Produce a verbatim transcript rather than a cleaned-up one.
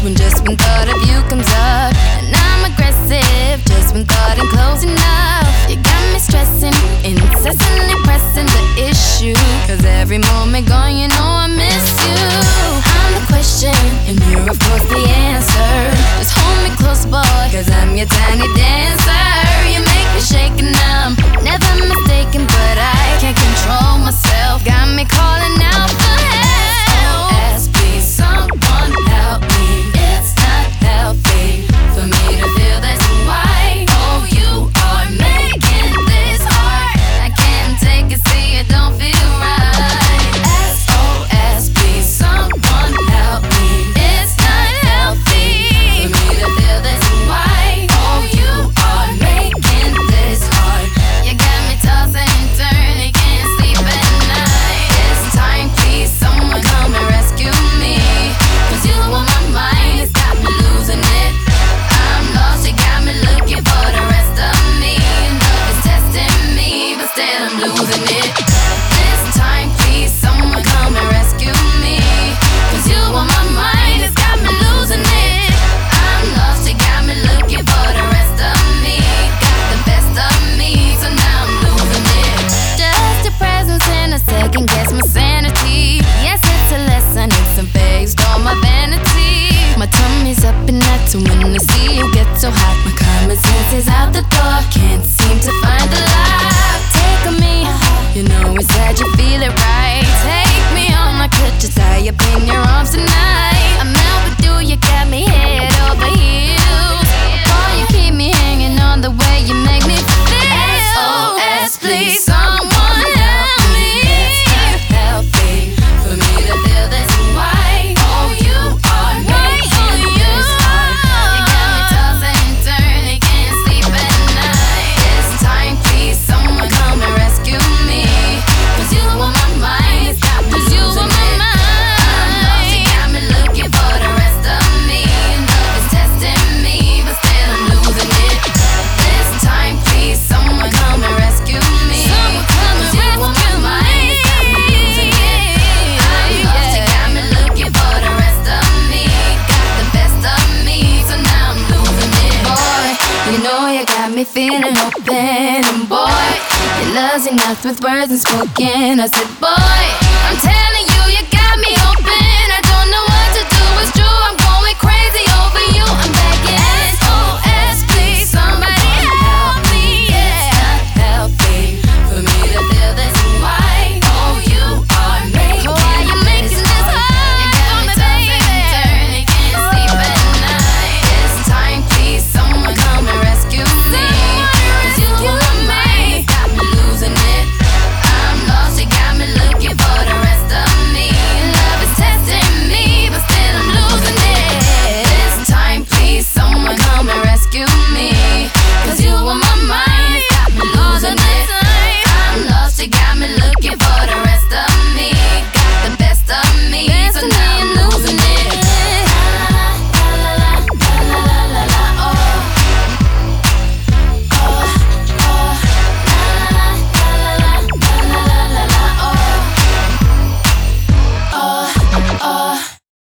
when just when thought of you comes up. And I'm aggressive just when thought I'm close enough. You got me stressing, incessantly pressing the issue, cause every moment gone you know I miss you. I'm the question and you're of course the answer. Just hold me close boy, cause I'm your tiny dancer. You make me shake and I'm never mistaken, but I can't control myself. Got me calling out for help. S O S, please someone help me. It's not healthy for me to feel this way. Oh, you are making this hard. I can't take it, see it don't feel right. S O S, please someone help me. It's not healthy for me to feel this way. Oh, you are making this hard. You got me tossing and turning, can't sleep at night. This time, please someone come and rescue me, cause you on my mind, it's got me losing it. I'm lost, you got me looking for the rest of me. Love is testing me, but still I'm losing it. This time, please someone come and rescue me, cause you on my mind, it's got me losing it. I'm lost, you got me looking for the rest of me. Got the best of me, so now I'm losing it. Just your presence in a second guess my sanity. Yes, it's a lesson, it's a phase, all my vanity. My tummy's up and not to when I see you get so hot. My common sense is out the door, can't seem to find the light. Take on me, you know inside you feel it right. Take me on, I could just tie up in your arms tonight. I'm out with you, you got me head over heels. Boy, you keep me hanging on the way you make me feel. S O S, please someone help me. It's not healthy for me to feel this way. Oh, you are making this hard. You got me tossing and turning, can't sleep at night. This time, please someone come and rescue me, cause you on my mind, it's got me losing it. I'm lost, you got me looking for the rest of me. Love is testing me, but still I'm losing it. This time, please someone come and rescue me, cause you on my mind, it's got me losing it. I'm lost, you got me looking for the rest of me. Got the best of me, so now I'm losing it. Boy, you know you got me feeling open, and boy, your love's enough with words unspoken. I said, boy,